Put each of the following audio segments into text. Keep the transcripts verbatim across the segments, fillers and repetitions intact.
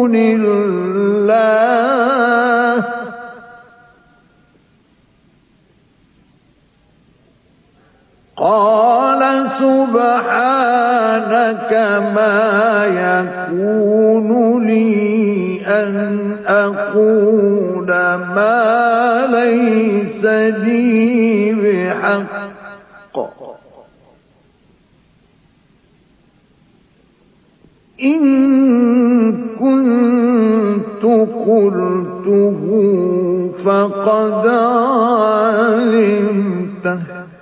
دون الله قال سبحانك ما يكون لي أن أقول ما ليس لي بحق إن كنت قلته فقد علمته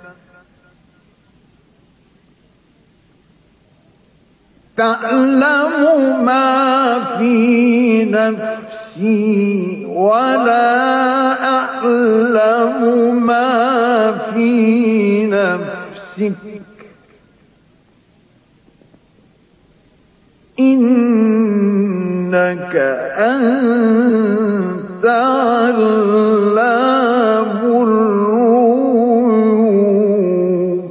تعلم ما في نفسي ولا أعلم ما في نفسك إنك أنت علام الغيوب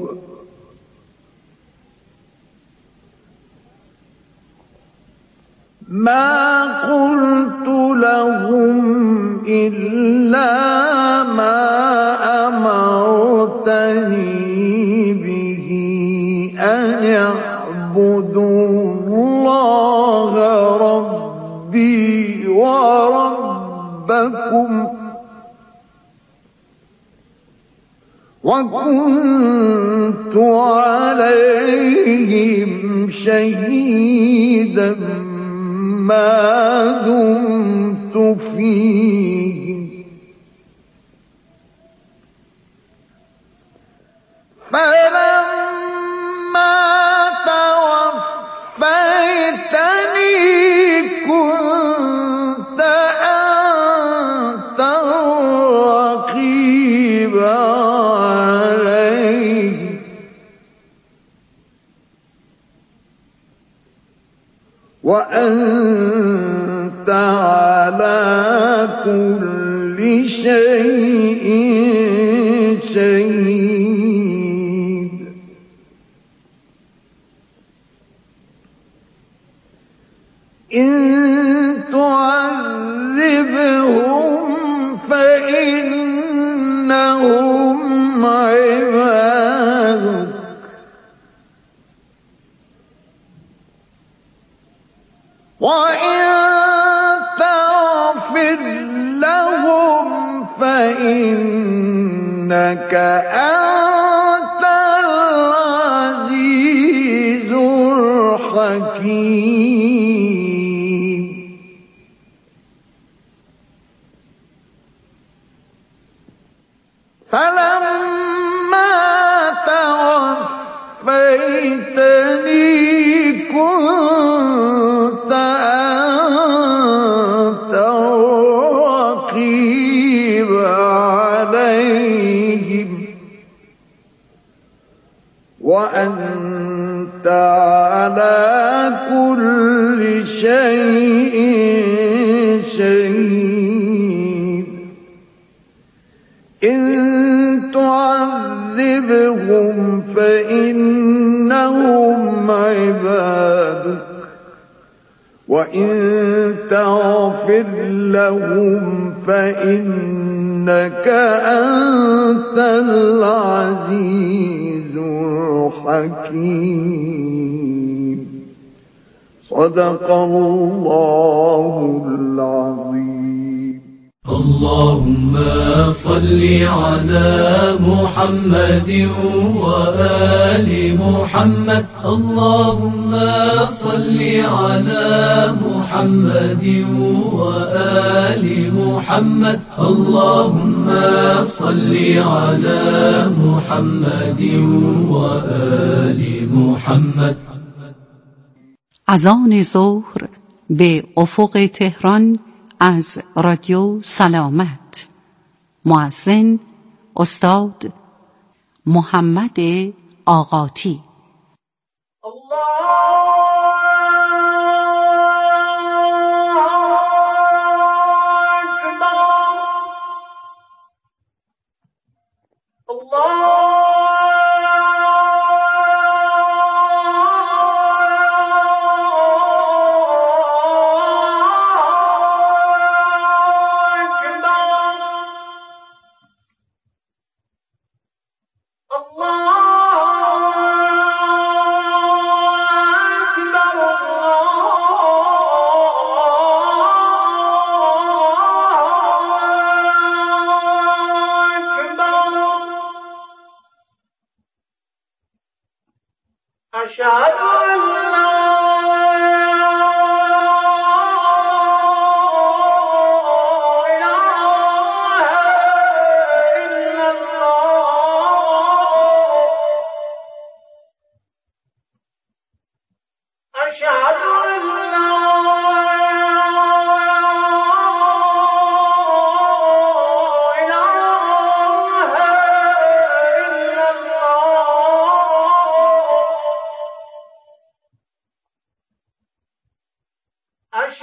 ما قلت لهم إلا ما أمرتني به أن يعبدوا الله ربي وربكم وكنت عليهم شهيدا ما دمت فيه فلما توفيتني كنت أنت الرقيب عليه وأنت على كل شيء شهيد إن تعذبهم فإنهم عبادك وإن تغفر لهم فإنك أنت العزيز الحكيم فلما توفيتني كنت أنت الرقيب عليهم وأنت على كل شيء شهيد إن تعذبهم فإنهم عبادك وإن تغفر لهم فإنك أنت العزيز الحكيم صدق الله العظيم. اللهم صل على محمد وآل محمد. اللهم صل على محمد وآل محمد. اللهم صل على محمد وآل محمد. اذان ظهر به افق تهران از رادیو سلامت. مؤذن استاد محمد آقاتی. الله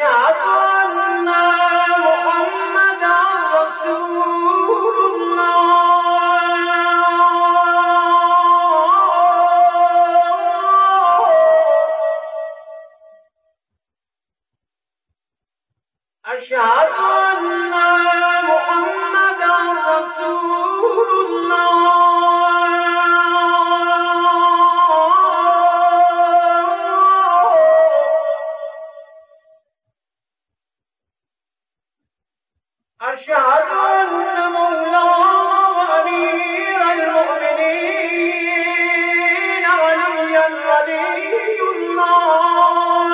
أشهد أن محمدا رسول الله أشهد أن محمدا رسول الله أشهد أن مولانا وأمير المؤمنين عليا ولي الله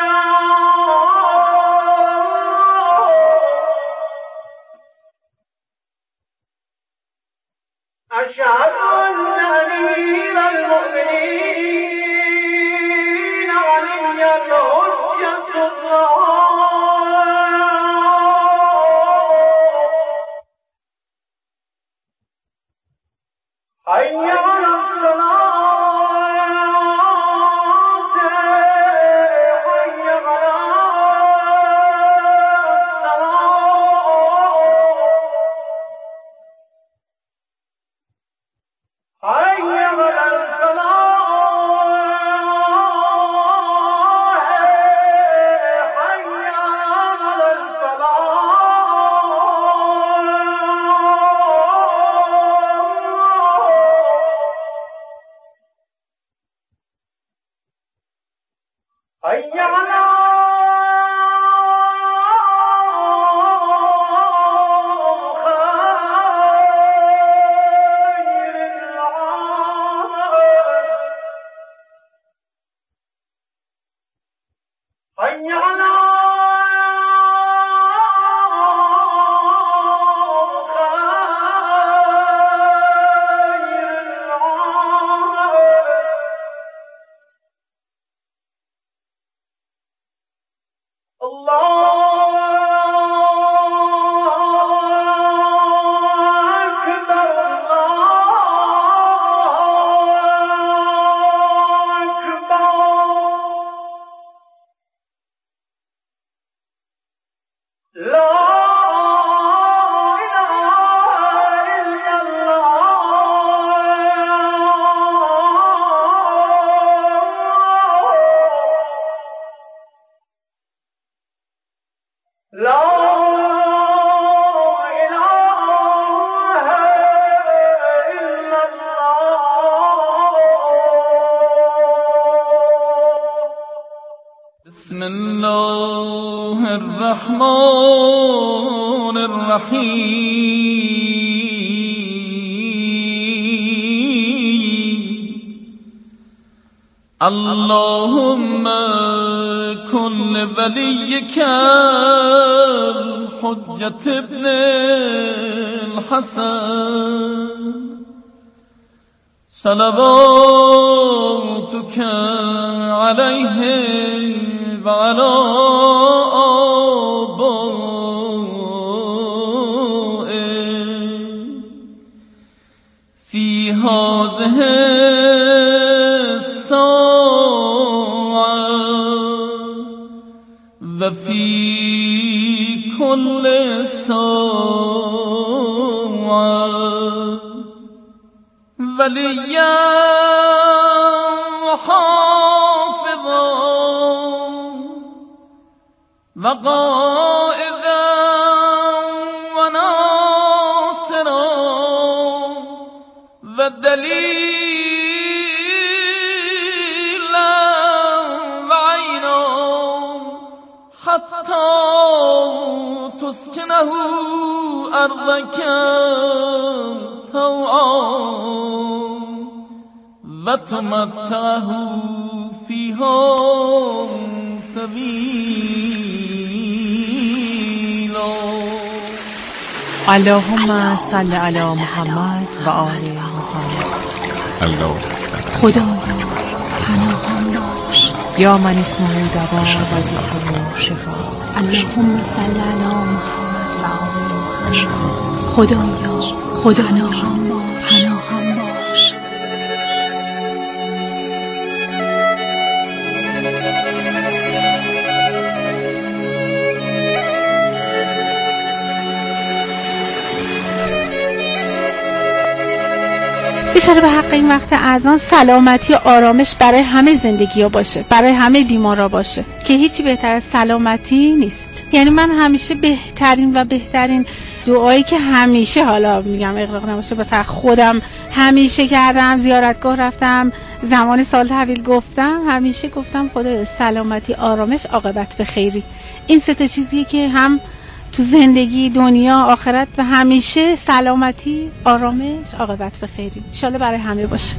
أشهد أن أمير المؤمنين علي الحجة الله حي على الصلاة حي على الصلاة حي على الفلاح حي على الفلاح حي على حي على خير العالم الله أكبر الله أكبر لا إله إلا الله لا إله إلا الله بسم الله الرحمن الرحيم اللهم كن لوليك الحجة ابن الحسن صلواتك عليه وعلى آبائه في هذه الساعة وفي كل ساعة وليا وحافظا وقائدا وناصرا ودليلا وعينا حتى تسكنه أرضك طوعا وتمتعه فيها طويلا. اللهم صل على محمد و آل محمد. خدایا پناهم باش یا من اسمه دوا و ذکره شفا. اللهم صل علی محمد و آل محمد. خدایا خدا پناهم باش پناهم باش. اشاره به حق این وقت اذان سلامتی و آرامش برای همه زندگی ها باشه، برای همه بیمارا باشه که هیچی بهتر از سلامتی نیست. یعنی من همیشه بهترین و بهترین دعایی که همیشه، حالا میگم اغراق نباشه، واسه خودم همیشه کردم، زیارتگاه رفتم، زمان سال تحویل گفتم، همیشه گفتم خدایا سلامتی، آرامش، عاقبت به خیری. این سه تا چیزیه که هم تو زندگی، دنیا، آخرت و همیشه سلامتی، آرامش، عاقبت به خیری ان شاءالله برای همه باشه.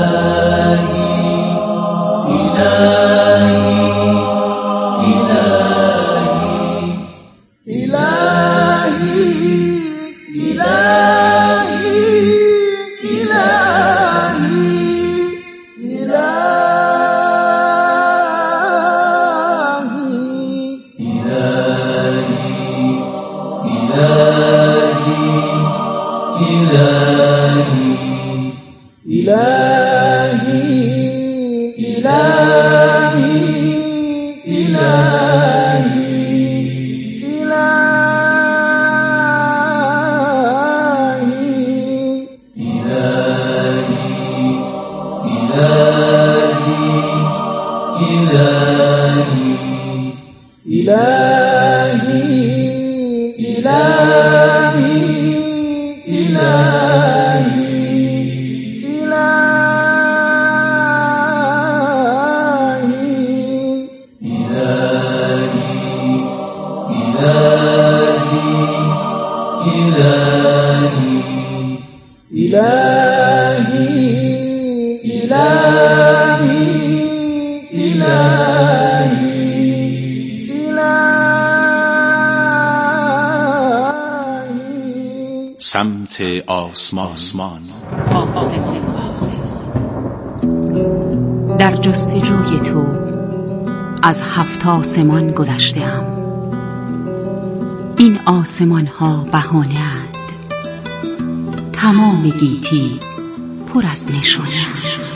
سمت آسمان. در جستجوی تو از هفت آسمان گذشته‌ام. این آسمان ها بهانه اند، تمام گیتی پر از نشانه است.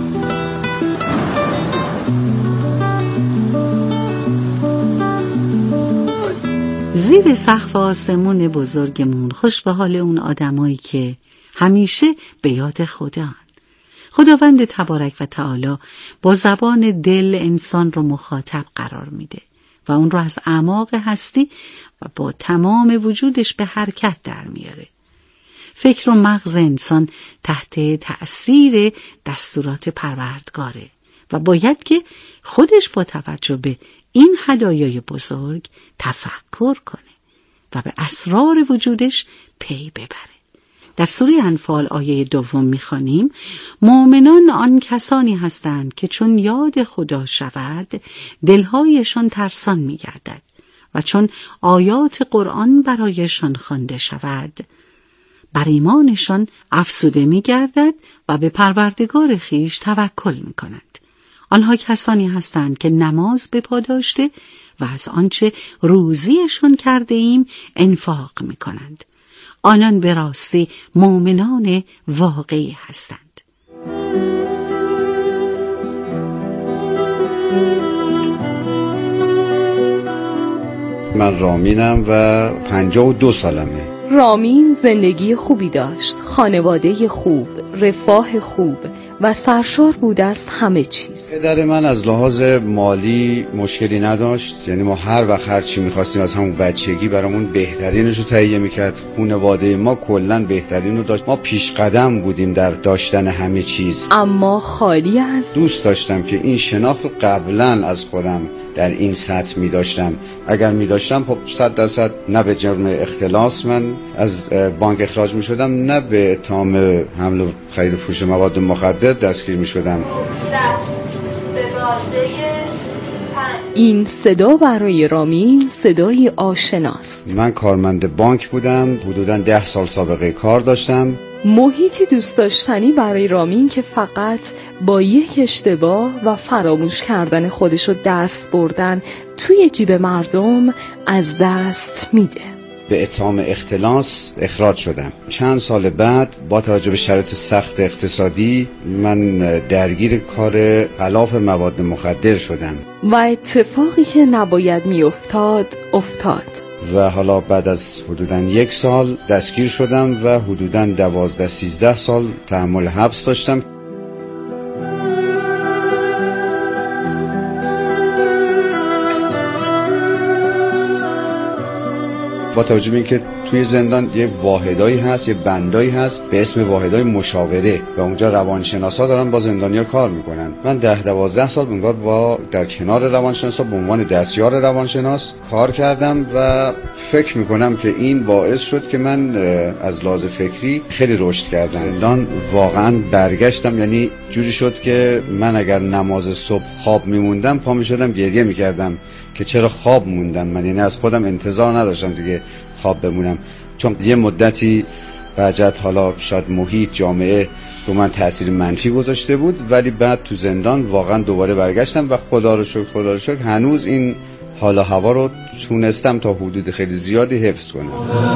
زیر سقف آسمون بزرگمون خوش به حال اون آدمایی که همیشه به یاد خدان. خداوند تبارک و تعالی با زبان دل انسان رو مخاطب قرار میده و اون رو از اعماق هستی و با تمام وجودش به حرکت در میاره. فکر و مغز انسان تحت تأثیر دستورات پروردگاره و باید که خودش با توجه به این هدایای بزرگ تفکر کنه و به اسرار وجودش پی ببره. در سوره انفال آیه دوم می‌خوانیم مؤمنان آن کسانی هستند که چون یاد خدا شود دلهایشان ترسان می‌گردد و چون آیات قرآن برایشان خوانده شود بر ایمانشان افزوده می‌گردد و به پروردگار خیش توکل می‌کنند. آنها کسانی هستند که نماز به پا داشته و از آنچه روزیشان کرده ایم انفاق می‌کنند. آنان به راستی مؤمنان واقعی هستند. من رامینم و پنجاه و دو سالمه. رامین زندگی خوبی داشت، خانواده خوب، رفاه خوب و سرشار بود از همه چیز. پدر من از لحاظ مالی مشکلی نداشت، یعنی ما هر وقت هر چی می‌خواستیم از همون بچگی برامون بهترینش رو تهیه می‌کرد. خانواده ما کلاً بهترین رو داشت. ما پیش قدم بودیم در داشتن همه چیز. اما خالی از دوست داشتم که این شناخت رو قبلاً از خودم در این سطح می‌داشتم. اگر می‌داشتم خب صد درصد نه به جرم اختلاس من از بانک اخراج می‌شدم، نه به اتهام حمل و خرید و فروش مواد مخدر دستگیر می‌شدم. این صدا برای رامین صدای آشناست. من کارمند بانک بودم، حدوداً ده سال سابقه کار داشتم. محیطی دوست داشتنی برای رامین که فقط با یک اشتباه و فراموش کردن خودشو دست بردن توی جیب مردم از دست میده. به اتهام اختلاس اخراج شدم. چند سال بعد با توجه به شرایط سخت اقتصادی من درگیر کار غلاف مواد مخدر شدم و اتفاقی که نباید میافتاد افتاد و حالا بعد از حدوداً یک سال دستگیر شدم و حدوداً دوازده سیزده سال تحمل حبس داشتم. با توجه به اینکه توی زندان یه واحدایی هست، یه بندایی هست به اسم واحدای مشاوره و اونجا روانشناسا دارن با زندانیا کار میکنن. من ده دوازده سال انگار با در کنار روانشناسا به عنوان دستیار روانشناس کار کردم و فکر میکنم که این باعث شد که من از لحاظ فکری خیلی رشد کردم. زندان واقعا برگشتم، یعنی جوری شد که من اگر نماز صبح خواب میموندم پا میشدم گریه میکردم که چرا خواب موندم من، یعنی از خودم انتظار نداشتم دیگه خواب بمونم، چون یه مدتی بعد حالا شاید محیط جامعه رو من تأثیر منفی گذاشته بود، ولی بعد تو زندان واقعا دوباره برگشتم و خدا رو شکر خدا رو شکر هنوز این حال و هوا رو تونستم تا حدود خیلی زیادی حفظ کنم.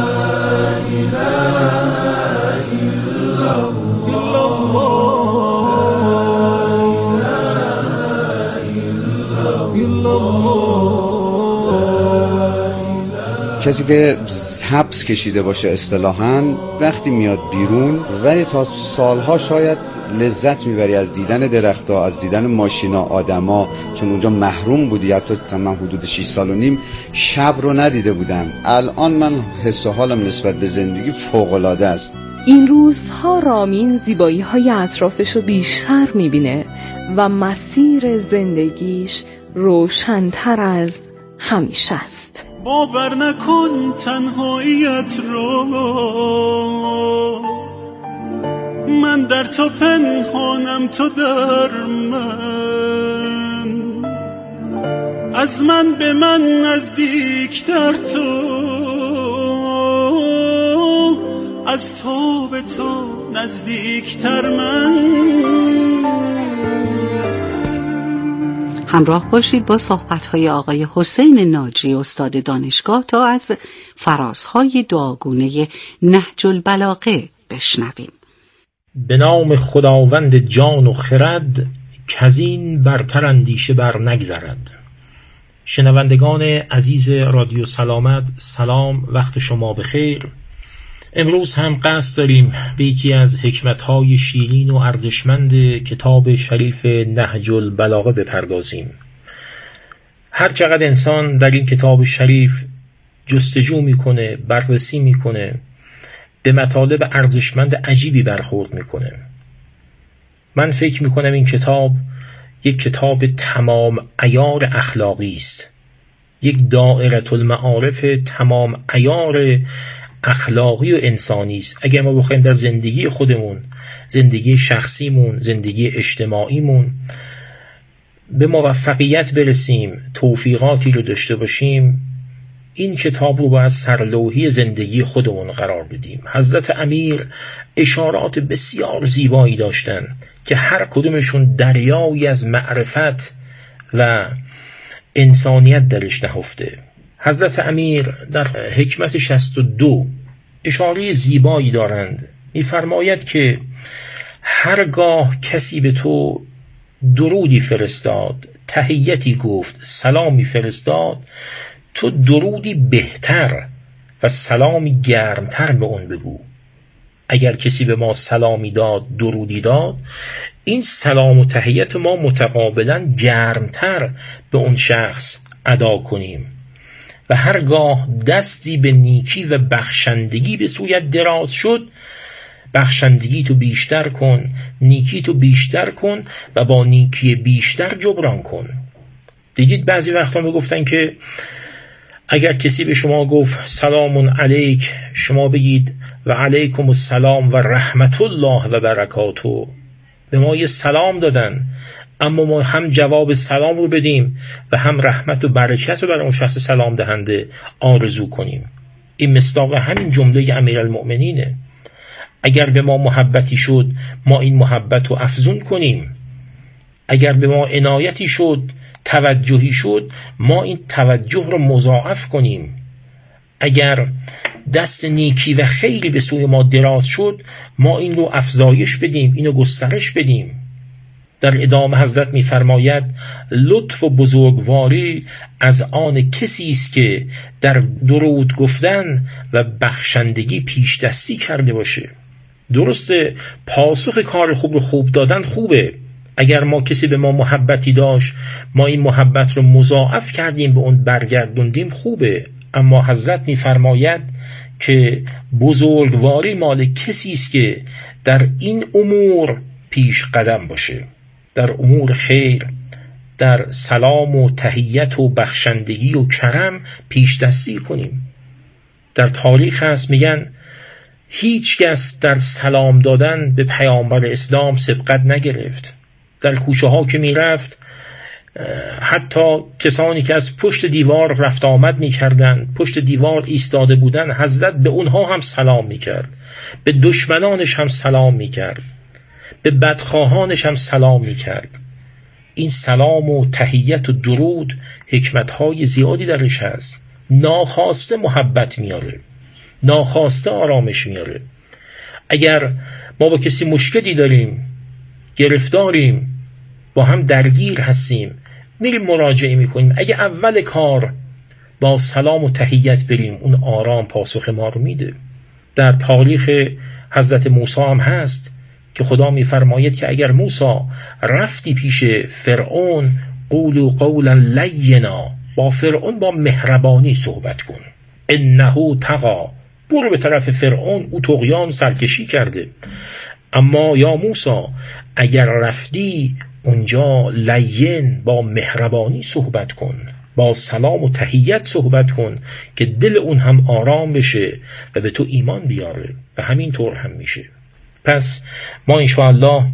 کسی که حبس کشیده باشه اصطلاحاً وقتی میاد بیرون ولی تا سالها شاید لذت میبری از دیدن درخت‌ها، از دیدن ماشینا، آدما، چون اونجا محروم بودی. حتی من حدود شش سال و نیم شب رو ندیده بودم. الان من حس و حالم نسبت به زندگی فوق‌العاده است. این روزها رامین زیبایی‌های اطرافش رو بیشتر میبینه و مسیر زندگیش روشن‌تر از همیشه است. باور نکن تنهاییت رو، من در تو پنهانم تو در من، از من به من نزدیکتر تو، از تو به تو نزدیکتر من. همراه باشید با صحبت‌های آقای حسین ناجی استاد دانشگاه تا از فرازهای دعاگونه نهج البلاغه بشنویم. به نام خداوند جان و خرد کزین برتر اندیشه بر نگذرد. شنوندگان عزیز رادیو سلامت، سلام، وقت شما بخیر. امروز هم قصد داریم به یکی از حکمت‌های شیرین و ارزشمند کتاب شریف نهج البلاغه بپردازیم. هر چقدر انسان در این کتاب شریف جستجو میکنه، بررسی میکنه، به مطالب ارزشمند عجیبی برخورد میکنه. من فکر میکنم این کتاب یک کتاب تمام عیار اخلاقی است، یک دائره المعارف تمام عیار اخلاقی و انسانی است. اگر ما بخوایم در زندگی خودمون، زندگی شخصیمون، زندگی اجتماعیمون به موفقیت برسیم، توفیقاتی رو داشته باشیم، این کتاب رو باید سرلوحی زندگی خودمون قرار بدیم. حضرت امیر اشارات بسیار زیبایی داشتن که هر کدومشون دریایی از معرفت و انسانیت درش نهفته. حضرت امیر در حکمت شصت و دو اشاره زیبایی دارند. می‌فرماید که هرگاه کسی به تو درودی فرستاد، تحیتی گفت، سلامی فرستاد، تو درودی بهتر و سلامی گرمتر به اون بگو. اگر کسی به ما سلامی داد، درودی داد، این سلام و تحیت ما متقابلا گرمتر به اون شخص ادا کنیم. و هرگاه دستی به نیکی و بخشندگی به سویت دراز شد، بخشندگی تو بیشتر کن، نیکی تو بیشتر کن و با نیکی بیشتر جبران کن. دیگه بعضی وقتا می گفتن که اگر کسی به شما گفت سلام علیک، شما بگید و علیکم السلام و رحمت الله و برکاته. به ما یه سلام دادن، اما ما هم جواب سلام رو بدیم و هم رحمت و برکت رو برای اون شخص سلام دهنده آرزو کنیم. این مصداق همین جمله امیرالمؤمنینه. اگر به ما محبتی شد، ما این محبت رو افزون کنیم. اگر به ما عنایتی شد، توجهی شد، ما این توجه رو مضاعف کنیم. اگر دست نیکی و خیری به سوی ما دراز شد، ما این رو افزایش بدیم، اینو گسترش بدیم. در ادامه حضرت می‌فرماید لطف و بزرگواری از آن کسی است که در درود گفتن و بخشندگی پیش دستی کرده باشه. درسته پاسخ کار خوب رو خوب دادن خوبه. اگر ما کسی به ما محبتی داشت، ما این محبت رو مضاعف کردیم، به اون برگردوندیم، خوبه. اما حضرت می‌فرماید که بزرگواری مال کسی است که در این امور پیش قدم باشه، در امور خیر، در سلام و تحیت و بخشندگی و کرم پیش دستی کنیم. در تاریخ هست میگن هیچ کس در سلام دادن به پیامبر اسلام سبقت نگرفت. در کوچه ها که میرفت، حتی کسانی که از پشت دیوار رفت آمد میکردن، پشت دیوار ایستاده بودن، حضرت به اونها هم سلام میکرد، به دشمنانش هم سلام میکرد، به بدخواهانش هم سلام میکرد. این سلام و تحیت و درود حکمتهای زیادی درش هست. ناخواسته محبت میاره، ناخواسته آرامش میاره. اگر ما با کسی مشکلی داریم، گرفتاریم، با هم درگیر هستیم، میریم مراجعه میکنیم، اگه اول کار با سلام و تحیت بریم، اون آرام پاسخ ما رو میده. در تاریخ حضرت موسی هم هست که خدا میفرماید که اگر موسی رفتی پیش فرعون، قولوا قولا لینا، با فرعون با مهربانی صحبت کن، انه طغی، برو به طرف فرعون، او طغیان سرکشی کرده. اما یا موسی اگر رفتی اونجا لین، با مهربانی صحبت کن، با سلام و تحیت صحبت کن که دل اون هم آرام بشه و به تو ایمان بیاره. و همین طور هم میشه. پس ما انشاءالله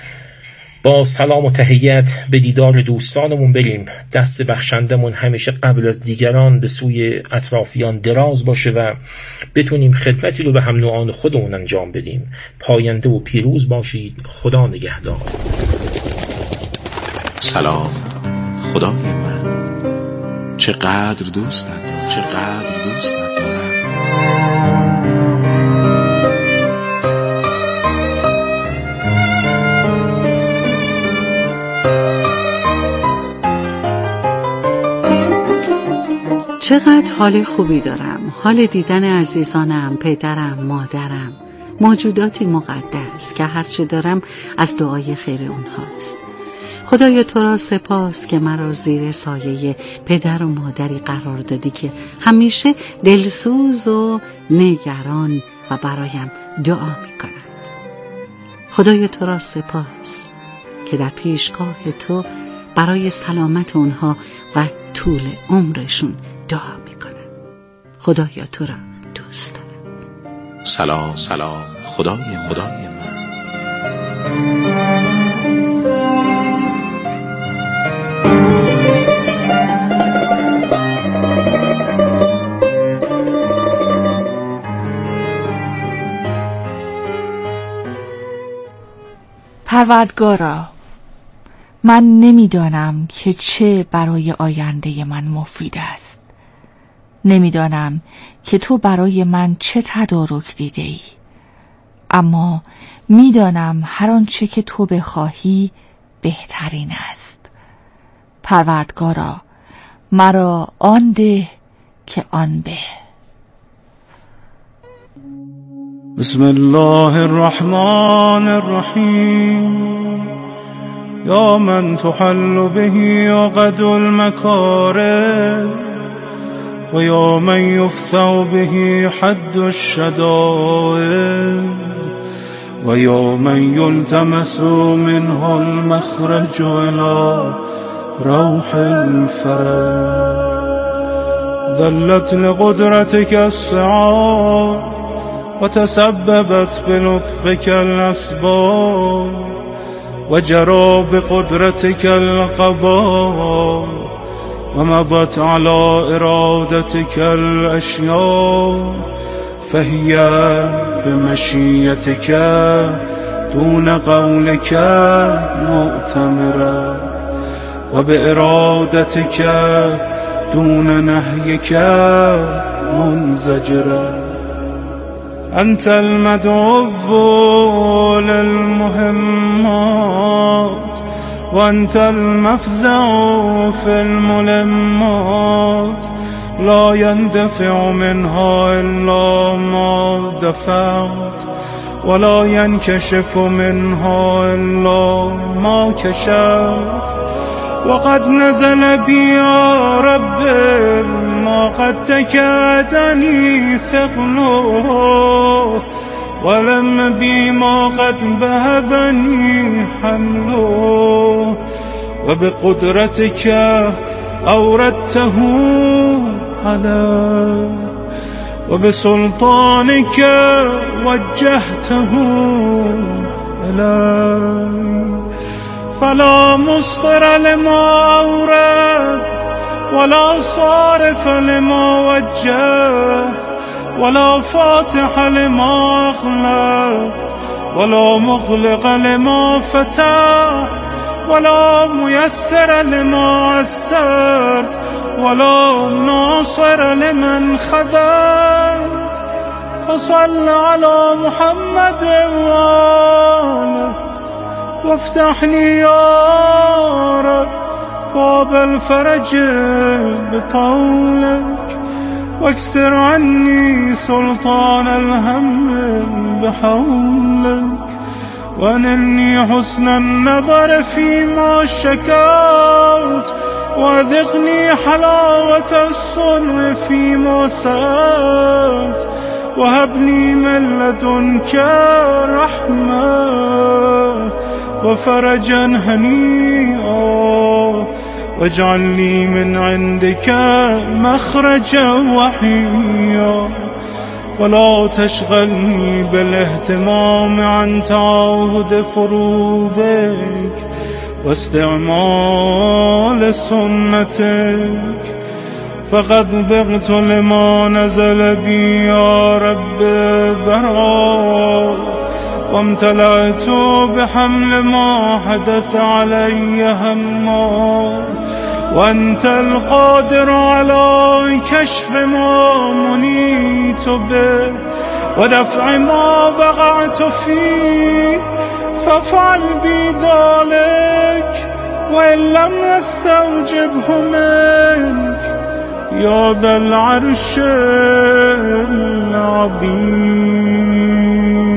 با سلام و تحیت به دیدار دوستانمون بریم. دست بخشندمون همیشه قبل از دیگران به سوی اطرافیان دراز باشه و بتونیم خدمتی رو به هم نوعان خودمون انجام بدیم. پاینده و پیروز باشید. خدا نگهدار. سلام خدای من، چقدر دوست ندارم، چقدر دوست ندارم. چقدر حال خوبی دارم، حال دیدن عزیزانم، پدرم، مادرم، موجوداتی مقدس که هرچه دارم از دعای خیر اونهاست. خدایا تو را سپاس که مرا زیر سایه پدر و مادری قرار دادی که همیشه دلسوز و نگران و برایم دعا می کند. خدایا تو را سپاس که در پیشگاه تو برای سلامت اونها و طول عمرشون دعا می کنم. خدایا تو را دوست دارم. سلام سلام خدای خدای من. پروردگارا، من نمیدانم که چه برای آینده من مفید است. نمیدانم که تو برای من چه تدارک دیده ای. اما میدانم هر آنچه که تو بخواهی بهترین است. پروردگارا، مرا آن ده که آن به. بسم الله الرحمن الرحیم. یا من تحل به عقد المکاره و یا من یفتح به حد الشدائد و یا من یلتمس منه المخرج الى روح الفرج. ذلت لقدرتك السعاد و تسببت بلطفك الاسباب و جرى بقدرتك القضاء و مضت على ارادتك الاشیاء فهي بمشیتك دون قولك مؤتمرة و بارادتك دون نهيك منزجرة. أنت المدعو للمهمات وأنت المفزع في الملمات، لا يندفع منها إلا ما دفعت ولا ينكشف منها إلا ما كشفت. وقد نزل بي يا رب ما قد تكادني ثقله، ولم بي ما قد بهذني حمله. وبقدرتك أوردته علي، وبسلطانك وجهته إلي. فلا مصدر لما أورد ولا صارف لما وجهت، ولا فاتح لما أغلقت ولا مغلق لما فتحت، ولا ميسر لما يسرت ولا ناصر لمن خذلت. فصل على محمد وآله وافتح لي يا رب باب الفرج بطولك، واكسر عني سلطان الهم بحولك، وانني حسن النظر فيما شكوت، وذقني حلاوة الصنع فيما سألت، وهبني من لدنك رحمة وفرجا هنيئا، واجعل لي من عندك مخرجا وحيا، ولا تشغلني بالاهتمام عن تعاهد فروضك واستعمال سنتك. فقد ذقت لما نزل بي يا رب ذرا، وامتلأت بحمل ما حدث علي هما، وأنت القادر على كشف ما منيت به ودفع ما وقعت فيه، فافعل بي ذلك وإن لم يستوجبه منك يا ذا العرش العظيم.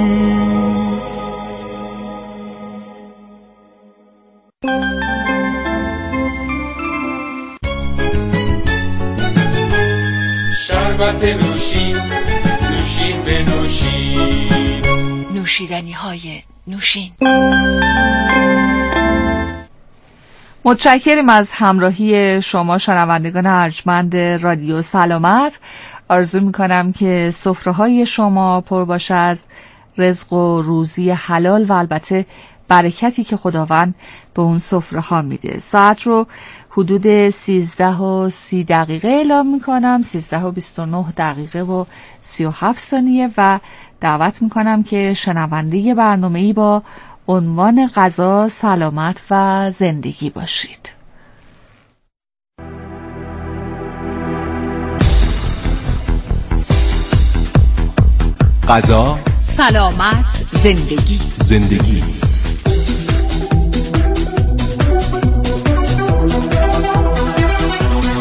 شربت نوشین، نوشین به نوشین، نوشیدنی های نوشین. متشکریم از همراهی شما شنوندگان ارجمند رادیو سلامت. آرزو میکنم که سفره‌های شما پر باشه از رزق و روزی حلال و البته برکتی که خداوند به اون سفره‌ها میده. ساعت رو حدود سیزده و سی دقیقه اعلام میکنم، سیزده و بیست و نه دقیقه و سی و هفت ثانیه و دعوت میکنم که شنونده برنامه‌ای با عنوان غذا، سلامت و زندگی باشید. غذا، سلامت، زندگی. زندگی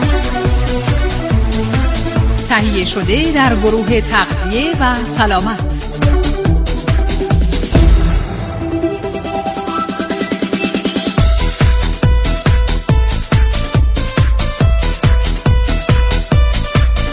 تهیه شده در گروه تغذیه و سلامت.